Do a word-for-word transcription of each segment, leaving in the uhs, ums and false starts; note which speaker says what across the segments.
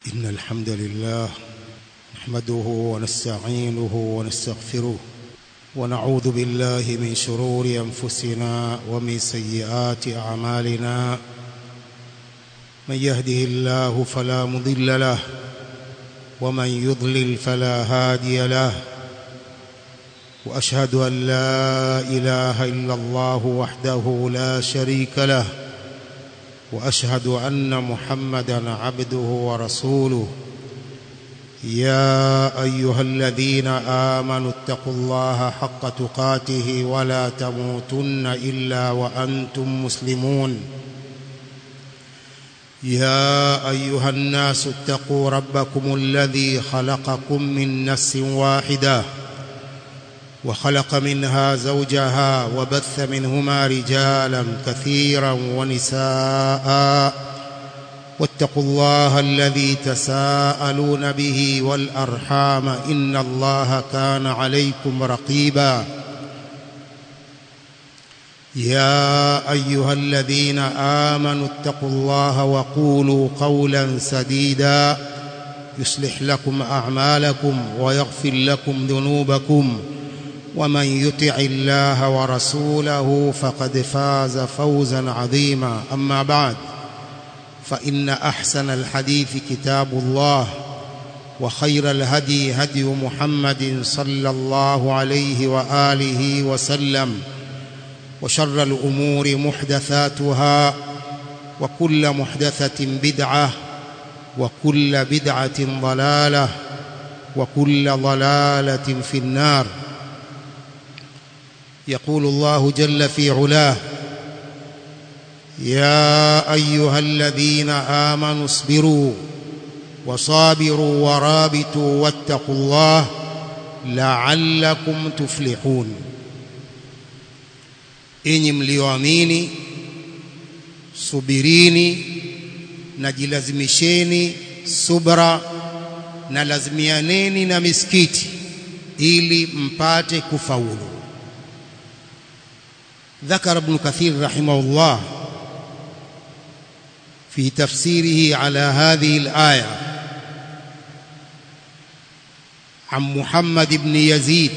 Speaker 1: إن الحمد لله نحمده ونستعينه ونستغفره ونعوذ بالله من شرور أنفسنا ومن سيئات أعمالنا. من يهده الله فلا مضل له ومن يضلل فلا هادي له، وأشهد أن لا إله إلا الله وحده لا شريك له، وأشهد أن محمدًا عبده ورسوله. يا أيها الذين آمنوا اتقوا الله حق تقاته ولا تموتن إلا وأنتم مسلمون. يا أيها الناس اتقوا ربكم الذي خلقكم من نفس واحدة وخلق منها زوجها وبث منهما رجالا كثيرا ونساء، واتقوا الله الذي تساءلون به والأرحام إن الله كان عليكم رقيبا. يا أيها الذين آمنوا اتقوا الله وقولوا قولا سديدا يصلح لكم أعمالكم ويغفر لكم ذنوبكم، ومن يطع الله ورسوله فقد فاز فوزا عظيما. أما بعد، فإن أحسن الحديث كتاب الله، وخير الهدي هدي محمد صلى الله عليه وآله وسلم، وشر الأمور محدثاتها، وكل محدثة بدعة، وكل بدعة ضلالة، وكل ضلالة في النار. يقول الله جل في علاه: يا أيها الذين آمنوا اصبروا وصابروا ورابطوا واتقوا الله لعلكم تفلحون. Enyi mlioamini, subirini na jilazimisheni subra na lazimianeni na misikiti ili mpate kufaulu. ذكر ابن كثير رحمه الله في تفسيره على هذه الآية عن محمد بن يزيد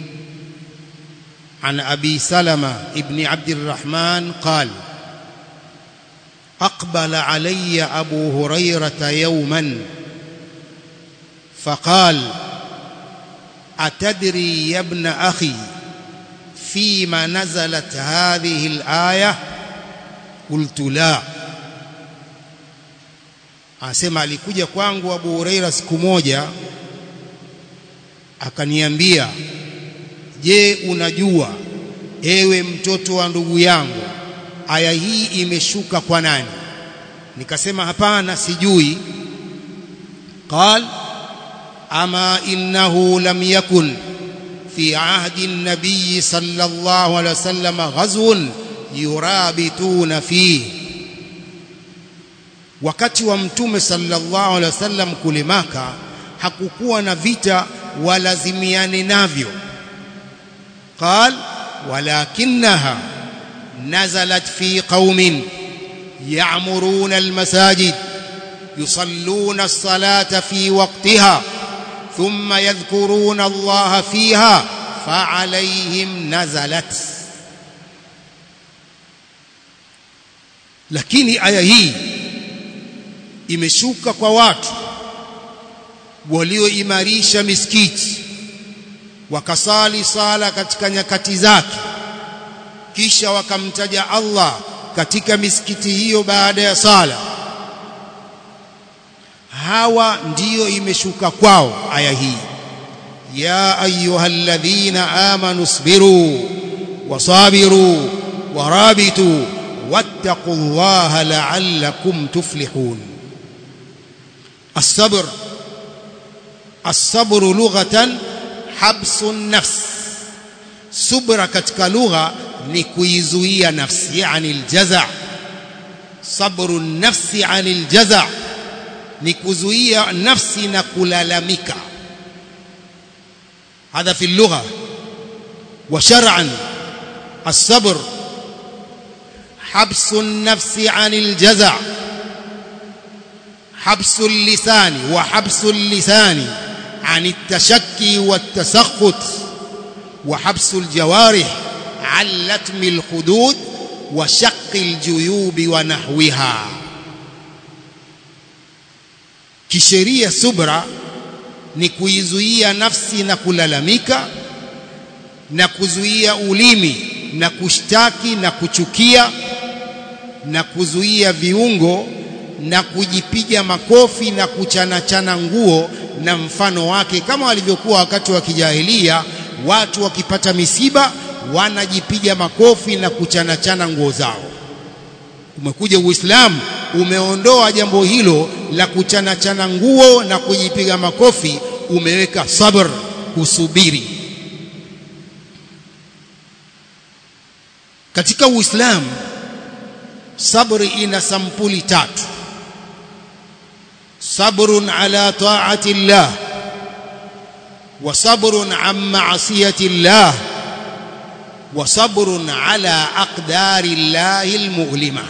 Speaker 1: عن أبي سلمة ابن عبد الرحمن قال: أقبل علي أبو هريرة يوما فقال: أتدري يا ابن أخي فيما نزلت هذه الآية؟ قلت لا. Asema alikuja kwangu Abu Huraira siku moja akaniambia, je, unajua ewe mtoto wa ndugu yangu aya hii imeshuka kwa nani? Nikasema hapana, sijui. قال: أما إنه لم يكن في عهد النبي صلى الله عليه وسلم غزو يرابطون فيه. Wakati wa mtume sallallahu alaihi wasallam kule Maka hakukuwa na vita walazimiane navyo. قال: ولكنها نزلت في قوم يعمرون المساجد يصلون الصلاة في وقتها ثم يذكرون الله فيها فعليهم نزلت. Lakini aya hii imeshuka kwa watu walioimarisha misikiti wakasali sala katika nyakati zake, kisha wakamtaja Allah katika misikiti hiyo baada ya sala. Hawa ndiyo imeshuka kwao aya hii: ya ayyuhalladhina amanu isbiru wasabiru warabitu wattaqullaha la'allakum tuflihun. الصبر الصبر لغة حبس النفس. subra katika lugha ni kuizuia nafsi, yani aljaza'. sabru nafsi anil jaza' ni kuzuia nafsi na kulalamika. هذا في اللغة. وشرعا الصبر حبس النفس عن الجزع habsul lisani wa habsul lisani عن التشكي والتسخط وحبس الجوارح عن لتم الخدود وشق الجيوب ونحوها. kisheria subra ni kuizuia nafsi na kulalamika na kuzuia ulimi na kushtaki na kuchukia na kuzuia viungo na kujipiga makofi na kuchana-chana nguo na mfano wake, kama walivyokuwa wakati wa kijahilia. Watu wakipata misiba wanajipiga makofi na kuchana-chana nguo zao. Umekuja Uislamu umeondoa jambo hilo la kuchana-chana nguo na kujipiga makofi, umeweka sabr, kusubiri. Katika Uislamu sabri ina sampuli tatu: sabrun ala ta'ati Allah, wa sabrun an ma'siyati Allah, wa sabrun ala aqdari Allahi almu'lima.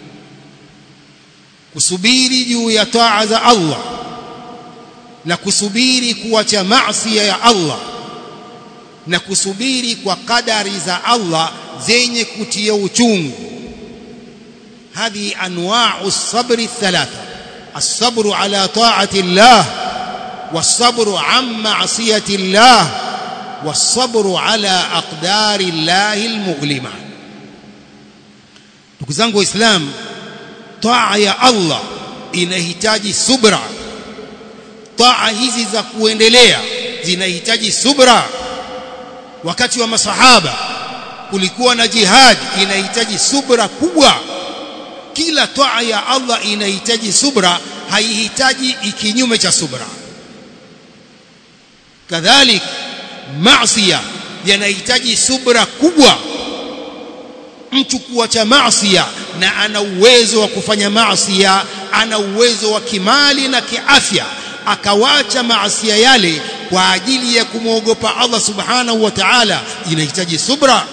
Speaker 1: Kusubiri juu ya taa za Allah na kusubiri kuacha maasi ya Allah na kusubiri kwa kadari za Allah zenye kutia uchungu. هذه أنواع الصبر الثلاثة: الصبر على طاعة الله، والصبر عن معصية الله، والصبر على أقدار الله المؤلمة. tukuzangu Islam, taa ya Allah inahitaji subra. Taa hizi za kuendelea zinahitaji subra. Wakati wa masahaba kulikuwa na jihad, inahitaji subra kubwa. Kila taa ya Allah inahitaji subra, haihitaji ikinyume cha subra. Kadhalik maasiya yanahitaji subra kubwa. Mtu kuacha maasiya na ana uwezo wa kufanya maasiya, ana uwezo wa kimali na kiafya, akawacha maasiya yale kwa ajili ya kumwogopa Allah subhanahu wa ta'ala, inahitaji subra.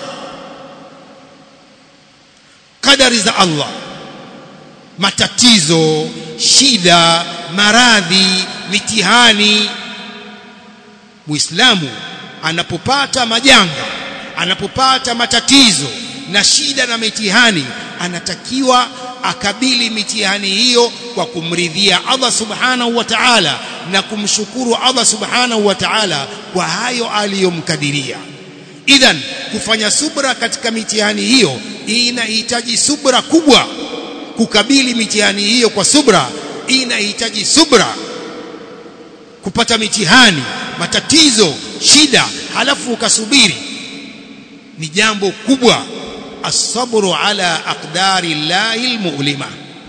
Speaker 1: Kadari za Allah, matatizo, shida, maradhi, mitihani. Muislamu anapopata majanga, anapopata matatizo na shida na mitihani, anatakiwa akabili mitihani hiyo kwa kumridhia Allah subhanahu wa ta'ala na kumshukuru Allah subhanahu wa ta'ala kwa hayo aliyomkadiria. Idhan, kufanya subra katika mitihani hiyo inahitaji subra kubwa. Kukabili mitihani hiyo kwa subra inahitaji subra. Kupata mitihani, matatizo, shida, halafu ukasubiri, ni jambo kubwa. As-sabru ala aqdari Allahi al-mu'lima.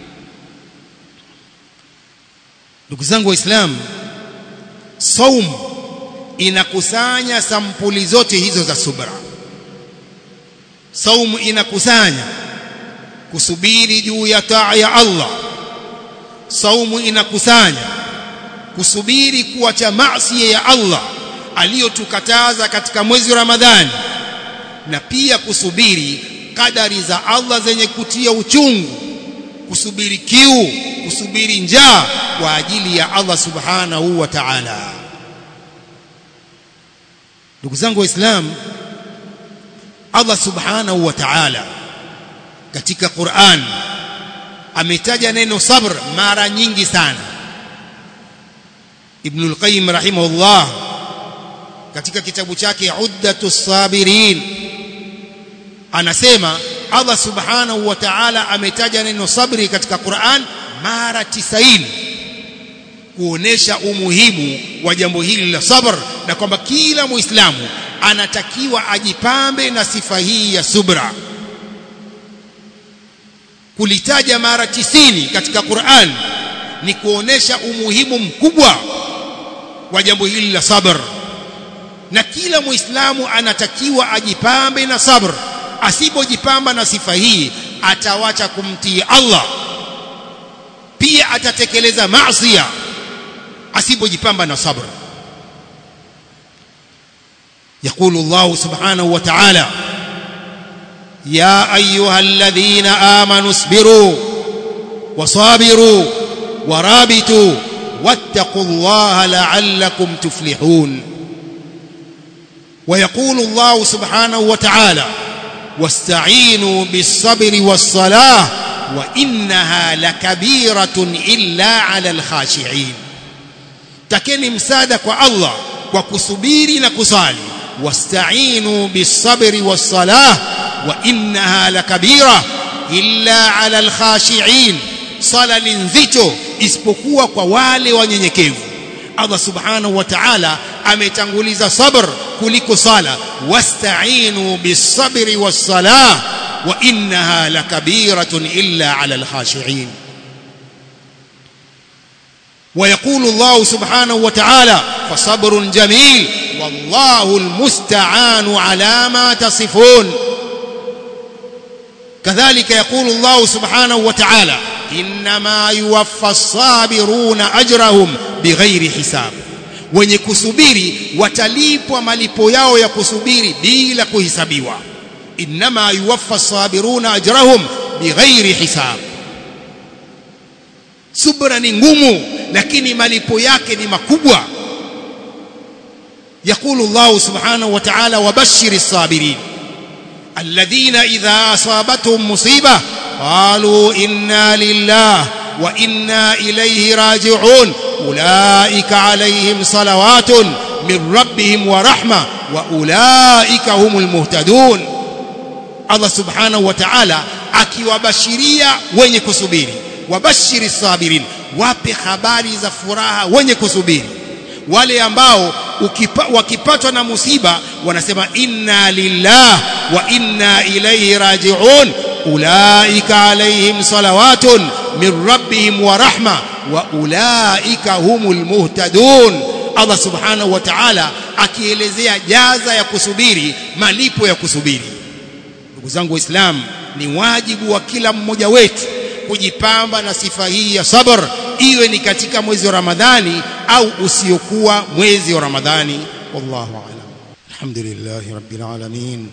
Speaker 1: Ndugu zangu Waislamu, saum inakusanya sampuli zote hizo za subra. Saum inakusanya kusubiri juu ya taa ya Allah. Saumu inakusanya kusubiri kuacha maasi ya Allah aliyotukataza katika mwezi wa Ramadhani, na pia kusubiri kadari za Allah zenye kutia uchungu, kusubiri kiu, kusubiri njaa kwa ajili ya Allah subhanahu wa ta'ala. Ndugu zangu Waislamu, Allah subhanahu wa ta'ala katika Qur'an ametaja neno sabr mara nyingi sana. Ibn al-Qayyim rahimahullah katika kitabu chake Uddatus Sabirin anasema Allah subhanahu wa ta'ala ametaja neno sabri katika Qur'an mara tisaini, kuonesha umuhimu wa jambo hili la sabr, na kwamba kila Muislamu anatakiwa ajipambe na sifa hii ya subra. Kulitaja mara tisini katika Qur'an ni kuonesha umuhimu mkubwa wa jambo hili la sabr, na kila Muislamu anatakiwa ajipambe na sabr. Asipojipamba na sifa hii atawacha kumtii Allah, pia atatekeleza maasi asipojipamba na sabr. يقول الله سبحانه وتعالى: يا أيها الذين آمنوا اصبروا وصابروا ورابطوا واتقوا الله لعلكم تفلحون. ويقول الله سبحانه وتعالى واستعينوا بالصبر والصلاة وإنها لكبيرة إلا على الخاشعين. takeni msaada kwa Allah kwa kusubiri na kusali. واستعينوا بالصبر والصلاة وإنها لكبيرة إلا على الخاشعين. sala ni nzito isipokuwa kwa wale wanyenyekevu. Allah subhanahu wa ta'ala ametanguliza sabr kuliko sala. wasta'inu bis-sabri was-salah wa innaha lakabiratun illa 'ala al-khashi'in. ويقول الله سبحانه وتعالى فصبر جميل والله المستعان على ما تصفون. كذلك يقول الله سبحانه وتعالى إنما يوفى الصابرون أجرهم بغير حساب. wenye kusubiri watalipwa malipo yao ya kusubiri bila kuhesabiwa. إنما يوفى الصابرون أجرهم بغير حساب. subra ni ngumu lakini malipo yake ni makubwa. يقول الله سبحانه وتعالى وبشر الصابرين الذين إذا أصابتهم مصيبة قالوا إنا لله وإنا إليه راجعون أولئك عليهم صلوات من ربهم ورحمة وأولئك هم المهتدون. الله سبحانه وتعالى akiwabashiria wenye kusubiri. wabashiri sabirin, wape habari za furaha wenye kusubiri. wale ambao ukipa, wakipatwa na musiba wanasema inna lillah wa inna ilayhi raji'un ulaika alayhim salawatun min rabbihim wa rahma wa ulaika humul muhtadun. Allah subhanahu wa ta'ala akielezea jaza ya kusubiri, malipo ya kusubiri. Ndugu zangu Waislamu, ni wajibu wa kila mmoja wetu kujipamba na sifa hii ya sabr, iwe ni katika mwezi wa Ramadhani au usiokuwa mwezi wa Ramadhani. Wallahu a'lam. Alhamdulillahi rabbil alamin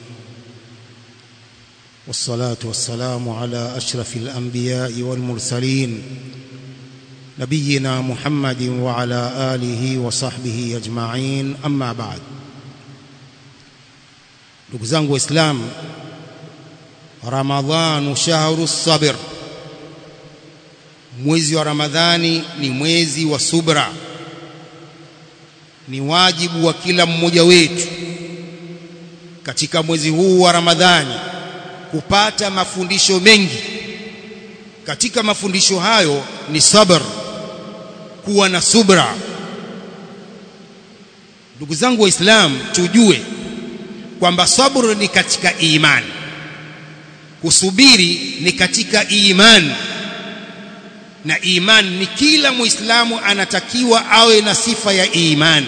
Speaker 1: wassalatu wassalamu ala ashrafil anbiya'i wal mursalin nabiyyina Muhammadin wa ala alihi wa sahbihi ajma'in, amma ba'd. Ndugu zangu Waislamu, Ramadhanu shahru sabr. Mwezi wa Ramadhani ni mwezi wa subra. Ni wajibu wa kila mmoja wetu katika mwezi huu wa Ramadhani kupata mafundisho mengi. Katika mafundisho hayo ni sabr, kuwa na subra. Ndugu zangu Waislamu, tujue kwamba sabr ni katika imani, kusubiri ni katika imani. Na iman ni kila Muislamu anatakiwa awe na sifa ya iman.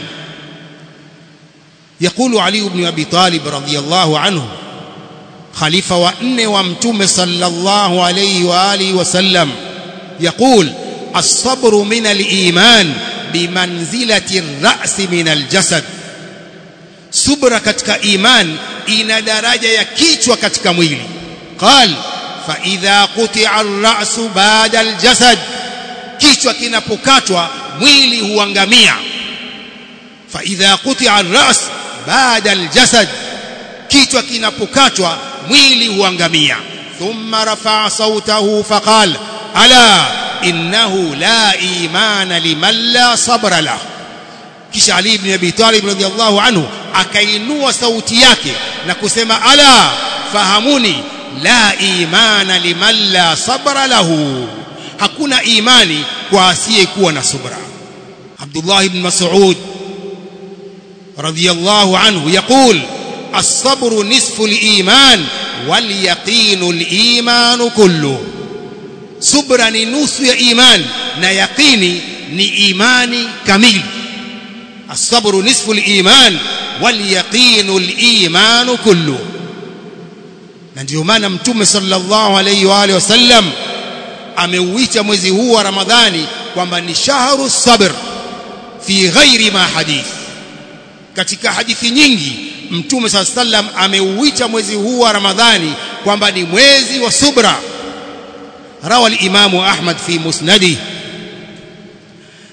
Speaker 1: يقول علي بن أبي طالب رضي الله عنه خليفة وأنه وامتوم صلى الله عليه وآله وسلم يقول الصبر من الإيمان بمنزلة الرأس من الجسد. صبر كتك إيمان إن درجة يكيش وكتك mwili. قال فإذا قطع الرأس بعد الجسد, kichwa kinapokatwa mwili huangamia. فإذا قطع الرأس بعد الجسد, kichwa kinapokatwa mwili huangamia. ثم رفع صوته فقال ألا إنه لا إيمان لمن لا صبر له. kisha Ali ibn Abi Talib radhiyallahu anhu akainua sauti yake na kusema ala fahamuni la imana liman la sabra lahu, hakuna imani kwa asiyekuwa na subra. Abdullah ibn Mas'ud radhiyallahu anhu yaqul as-sabru nisfu al-iman wal yaqinu al-iman kullu. Subra ni nusu ya iman na yaqini ni imani kamili. As-sabru nisfu al-iman wal yaqinu al-iman kullu. Na ndio maana Mtume sallallahu alayhi wa alihi wasallam ameuita mwezi huu wa Ramadhani kwamba ni shahru sabr fi ghairi ma hadith. Katika hadithi nyingi Mtume sallallahu alayhi wasallam ameuita mwezi huu wa Ramadhani kwamba ni mwezi wa subra. Rawa al-Imam Ahmad fi musnadih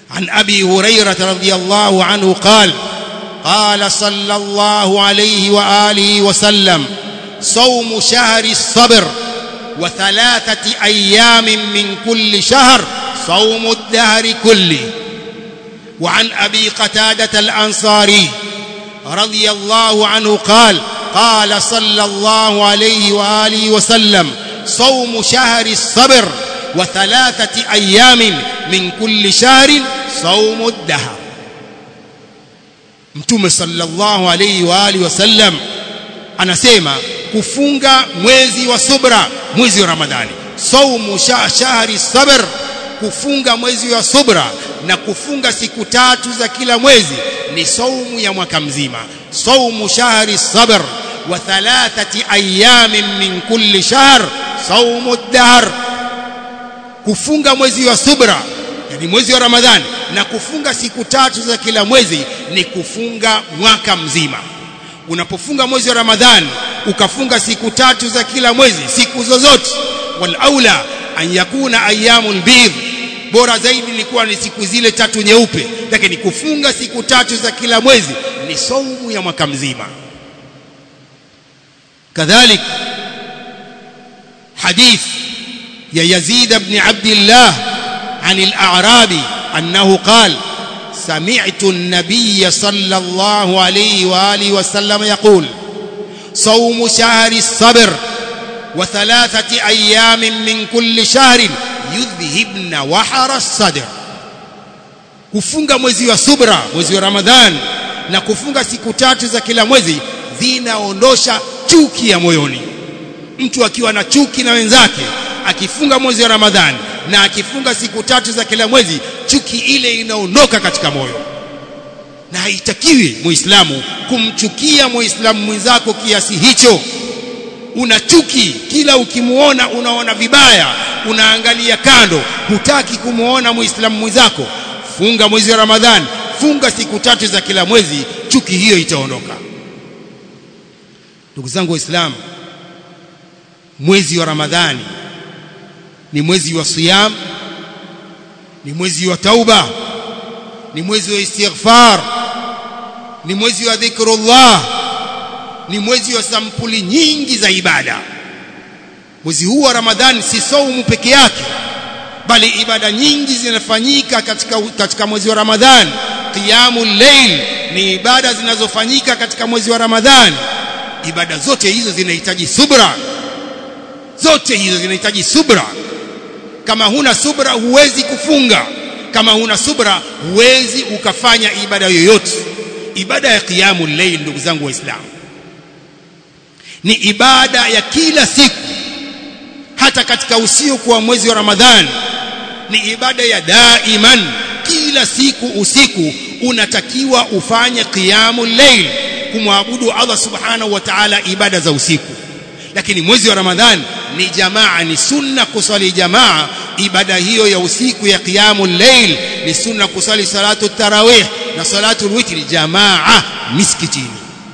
Speaker 1: عن أبي هريرة رضي الله عنه قال قال صلى الله عليه وآله وسلم صوم شهر الصبر وثلاثة أيام من كل شهر صوم الدهر كله. وعن أبي قتادة الأنصاري رضي الله عنه قال قال صلى الله عليه وآله وسلم صوم شهر الصبر وثلاثة أيام من كل شهر صوم الدهر. Mtume sallallahu alayhi wa alihi wasallam anasema kufunga mwezi wa subra, mwezi wa Ramadhani. Saumu shahri sabr, kufunga mwezi wa subra na kufunga siku tatu za kila mwezi ni saumu ya mwaka mzima. Saumu shahri sabr wa thalathati ayamin min kulli shahr saumu ad-dahr. Kufunga mwezi wa subra, yani mwezi wa Ramadhani, na kufunga siku tatu za kila mwezi ni kufunga mwaka mzima. Unapofunga mwezi wa Ramadhani ukafunga siku tatu za kila mwezi, siku zozote, wal aula an yakuna ayyamul bidh, bora zaidi ilikuwa ni siku zile tatu nyeupe, lakini kufunga siku tatu za kila mwezi ni saumu ya mwaka mzima. Kadhalik hadith ya Yazid ibn Abdullah عن الأعرابي أنه قال سمعت النبي صلى الله عليه وآله وسلم يقول صوم شهر الصبر وثلاثة أيام من كل شهر يذهبن وحر الصدر. kufunga mwezi wa subra, mwezi wa Ramadhani, na kufunga siku tatu za kila mwezi zinaondosha chuki ya moyoni. Mtu akiwa na chuki na wenzake, akifunga mwezi wa Ramadhani na akifunga siku tatu za kila mwezi, chuki ile inaondoka katika moyo. Na haitakiwi muislamu kumchukia muislamu mwenzako kiasi hicho. Una chuki, kila ukimuona unaona vibaya, unaangalia kando, hutaki kumuona muislamu mwenzako. Funga mwezi wa Ramadhani, funga siku tatu za kila mwezi, chuki hiyo itaondoka. Ndugu zangu waislamu, mwezi wa Ramadhani ni mwezi wa siyam, ni mwezi wa tauba, ni mwezi wa istighfar, ni mwezi wa dhikrullah, ni mwezi wa sampuli nyingi za ibada. Mwezi huu wa Ramadhani si saumu peke yake, bali ibada nyingi zinafanyika katika katika mwezi wa Ramadhani. Qiyamul layl ni ibada zinazofanyika katika mwezi wa Ramadhani. Ibada zote hizo zinahitaji subra, zote hizo zinahitaji subra. Kama huna subra huwezi kufunga, kama huna subra huwezi ukafanya ibada yoyote. Ibada ya qiyamul layl, ndugu zangu waislamu, ni ibada ya kila siku, hata katika usiku wa mwezi wa Ramadhani. Ni ibada ya daiman, kila siku usiku unatakiwa ufanye qiyamul layl, kumwabudu Allah subhanahu wa ta'ala ibada za usiku. Lakini mwezi wa Ramadhani ni jamaa, ni sunna kusali jamaa. Ibada hiyo ya usiku ya qiyamul layl ni sunna kusali salatu tarawih na salatu witri jamaa miskitini.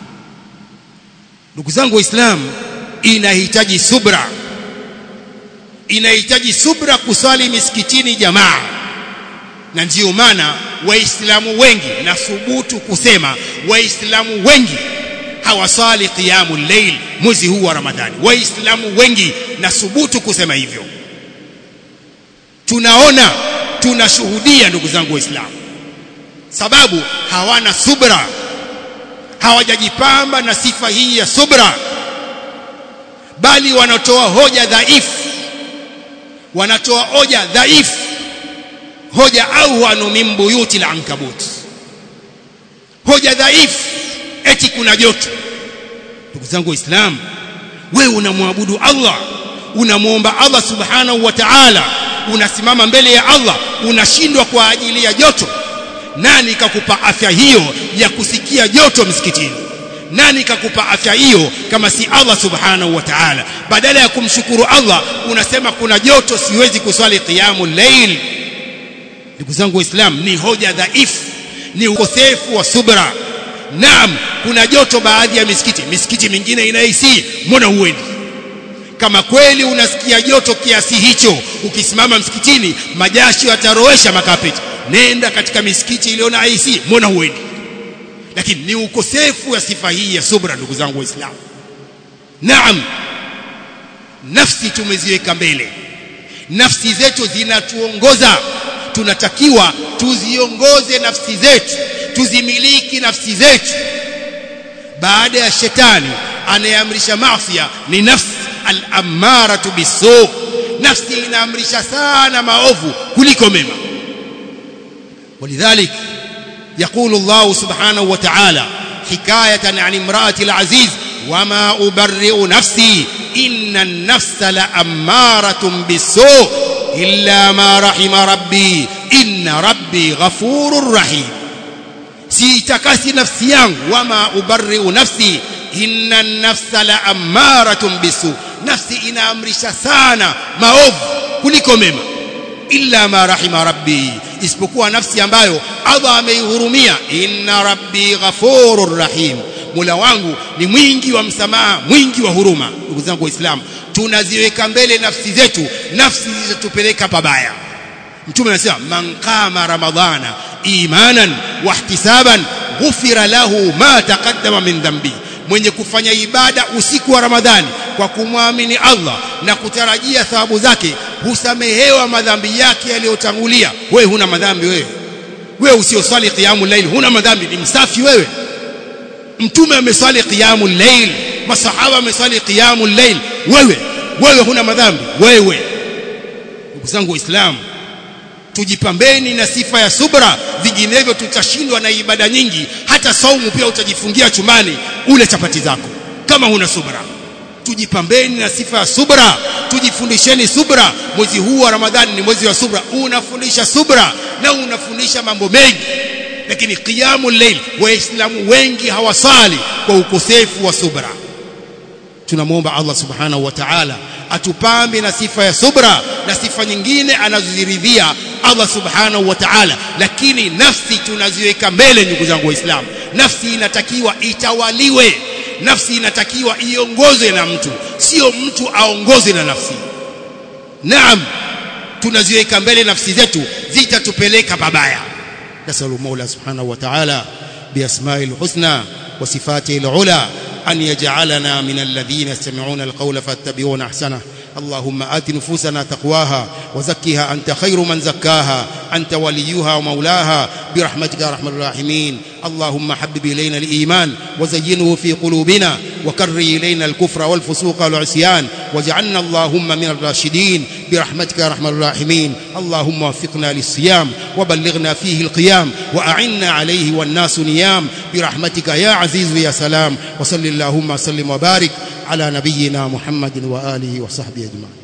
Speaker 1: Ndugu zangu waislamu, inahitaji subra, inahitaji subra kusali miskitini jamaa. Na ndio maana waislamu wengi, na thubutu kusema waislamu wengi hawasali qiyamul layl mwezi huu wa Ramadhani. Waislamu wengi, na thubutu kusema hivyo. Tunaona, tunashuhudia ndugu zangu waislamu, sababu hawana subra, hawajajipamba na sifa hii ya subra, bali wanatoa hoja dhaifu, wanatoa hoja dhaifu, hoja au anu min buyuti al-ankabut, hoja dhaifu eti kuna joto. Ndugu zangu waislamu, wewe unamwabudu Allah, unamuomba Allah subhanahu wa ta'ala, unasimama mbele ya Allah, unashindwa kwa ajili ya joto. Nani kakupa afya hiyo ya kusikia joto msikitini? Nani kakupa afya hiyo kama si Allah subhanahu wa ta'ala? Badala ya kumshukuru Allah unasema kuna joto, siwezi kuswali qiyamul layl. Ndugu zangu waislamu, ni hoja dhaifu, ni ukosefu wa subra. Naam, kuna joto baadhi ya misikiti, misikiti mingine ina A C, mbona huendi? Kama kweli unasikia joto kiasi hicho, ukisimama msikitini majasho yataroesha makapeti, nenda katika misikiti iliyo na A C, mbona huendi? Lakini ni ukosefu wa sifa hii ya subra, ndugu zangu Waislamu. Naam, nafsi tumeziweka mbele, nafsi zetu zinatuongoza. Tunatakiwa tuziongoze nafsi zetu, tuzimiliki nafsi zetu. Baada ya shetani anayeamrisha maasi ni nafsi al-ammaratu bisu. Nafsi inaamrisha sana maovu kuliko mema. ولذلك يقول الله سبحانه وتعالى حكاية عن امرأة العزيز وما أبرئ نفسي إن النفس لأمارة بالسوء إلا ما رحم ربي إن ربي غفور رحيم. سيتكاسي نفسي yangu وما أبرئ نفسي إن النفس لأمارة بالسوء. nafsi inaamrisha sana maovu kuliko mema. Illa ma rahima rabbi, isipokuwa nafsi ambayo Allah ameihurumia. Inna rabbi ghafurur rahim, Mola wangu ni mwingi wa msamaha, mwingi wa huruma. Ndugu zangu Waislamu, tunaziweka mbele nafsi zetu, nafsi zilizotupeleka pabaya. Mtume anasema man qama ramadhana imanan wa ihtisaban ghufira lahu ma taqaddama min dhanbi. Mwenye kufanya ibada usiku wa Ramadhani kwa kumwamini Allah na kutarajia thawabu zake, husamehewa madhambi yake yaliyotangulia. Wewe huna madhambi wewe? Wewe usioswali qiyamul layl huna madhambi? Ni msafi wewe? Mtume ameswali qiyamul layl, masahaba ameswali qiyamul layl, wewe wewe huna madhambi wewe? Ndugu zangu Waislamu, tujipambeni na sifa ya subra, vinginevyo tutashindwa na ibada nyingi. Hata saumu pia utajifungia chumbani ule chapati zako kama huna subra. Tujipambeni na sifa ya subra, tujifundisheni subra. Mwezi huu wa Ramadhani ni mwezi wa subra, unafundisha subra na unafundisha mambo mengi. Lakini qiyamul layl waislamu wengi hawasali kwa ukosefu wa subra. Tunamuomba Allah subhanahu wa ta'ala atupambe na sifa ya subra na sifa nyingine anazoziridhia Allah subhanahu wa ta'ala. Lakini nafsi tunaziweka mbele, ndugu zangu Waislamu. Nafsi inatakiwa itawaliwe, nafsi inatakiwa iongozwe na mtu, sio mtu aongoze na nafsi. Naam, tunaziweka mbele nafsi zetu, zitatupeleka pabaya. Nasallu Mola subhanahu wa ta'ala biasma'il husna wa sifatil ula أن يجعلنا من الذين يستمعون القول فاتبعون أحسنه. اللهم آت نفوسنا تقواها وزكها أنت خير من زكاها أنت وليها ومولاها برحمتك يا أرحم الراحمين. اللهم حبب إلينا الإيمان وزينه في قلوبنا وكره إلينا الكفر والفسوق والعصيان واجعلنا اللهم من الراشدين برحمتك يا أرحم الراحمين. اللهم وفقنا للصيام وبلغنا فيه القيام وأعنا عليه والناس نيام برحمتك يا عزيز يا سلام. وصل اللهم وسلم وبارك على نبينا محمد وآله وصحبه أجمعين.